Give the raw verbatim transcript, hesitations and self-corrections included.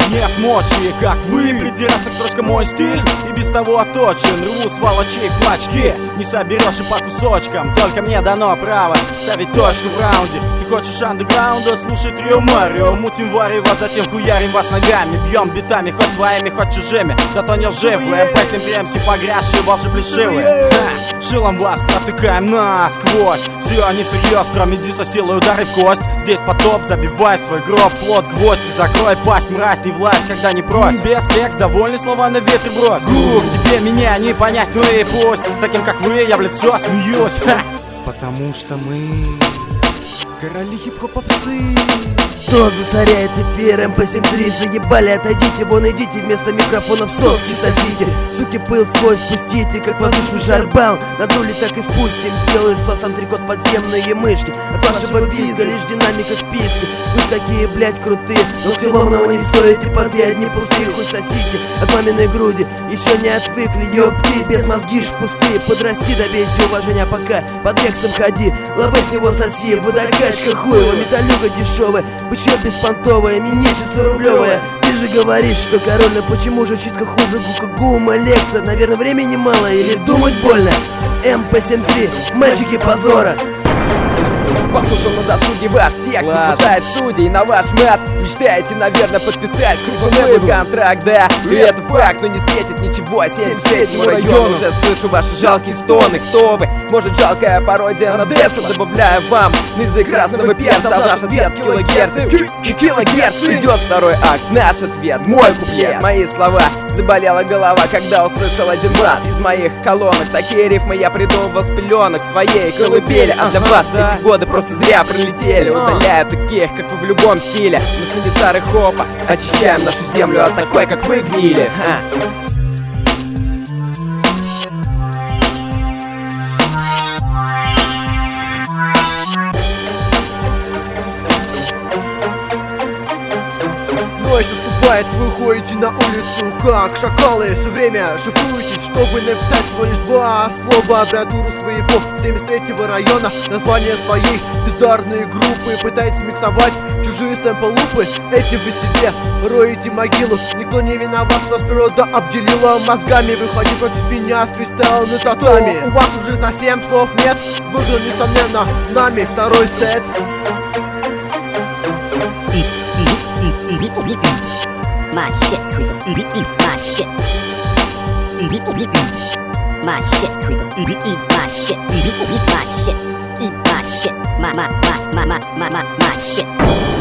нет мочи, как вы. Придираться к строчкам мой стиль и без того оточен. Рву сволочей в клочки, не соберешь и по кусочкам. Только мне дано право ставить точку в раунде. Ты хочешь андеграунда, слушай Трио Марио. Мутим варево, затем хуярим вас ногами. Бьем битами, хоть своими, хоть чужими. Зато не лживые, эм пэ семь три эм си погрязшие, волжи плешивые. Ха, шилом вас протыкаем насквозь. Все они всерьез, кроме диса, силой удары в кость. Здесь потоп, забивай в свой гроб плот гвоздь и закрой пасть, мразь, не власть, когда не просит. Без текст, довольны слова на ветер брось. Гук, тебе меня не понять, ну и пусть. Таким как вы, я в лицо смеюсь. Ха. Потому что мы короли хип-хоп-попсы. Кто засоряет эфир? эм пэ семь три заебали, отойдите, вон идите, вместо микрофонов соски сосите. Суки, пыл свой спустите, как воздушный шарбал. Надули, так и спустим, сделаю с вас антрикот подземные мышки. От вашего визга лишь динамика в писке. Вы такие, блять, крутые, но все ломного не стоите, поды одни пустые, хуй сосите. От маминой груди еще не отвыкли, ёпты, без мозги ж пустые. Подрасти, добейся уважения, пока под рексом ходи. Лавы с него соси, водокачка хуева, металюга дешевая, бычье беспонтовая, минечица рублевая. Ты же говоришь, что король, но почему же читка хуже Гука Гума Лекса? Наверное, времени мало или думать больно? эм пэ семь три, мальчики позора. Послушал на досуге ваш текст, не хватает судей на ваш мат. Мечтаете, наверное, подписать крупный контракт, да. И это факт, но не светит ничего семьдесят третьему району. Уже слышу ваши жалкие стоны. Кто вы? Может, жалкая пародия на Десса? Добавляю вам на язык красного перца ваш ответ килогерц. Килогерц. Идет второй акт, наш ответ, мой куплет, мои слова. Заболела голова, когда услышал один мат из моих колонок. Такие рифмы я придумывал с пеленок своей колыбели. А для вас эти годы просто зря пролетели. Удаляю таких, как вы в любом стиле. Мы санитары хопа очищаем нашу землю от такой, как вы гнили. Ха. Ночь наступает, вы выходите на улицу как шакалы. Все время шифруетесь, чтобы написать всего лишь два слова. Аббревиатуру своего семьдесят третьего района, название своей бездарной группы. Пытаетесь миксовать чужие сэмпл-лупы. Эти вы себе роете могилу. Никто не виноват, что вас природа обделила мозгами. Выходи против меня с фристайлом и татами. У вас уже совсем слов нет. Выиграл, несомненно, нами второй сет. My shit, creeper. Eat, eat my shit. Eat, eat, eat my shit, creeper. Eat, eat my shit. Eat, eat my shit. Eat my shit. My, my, my, my, my, my, my, my shit.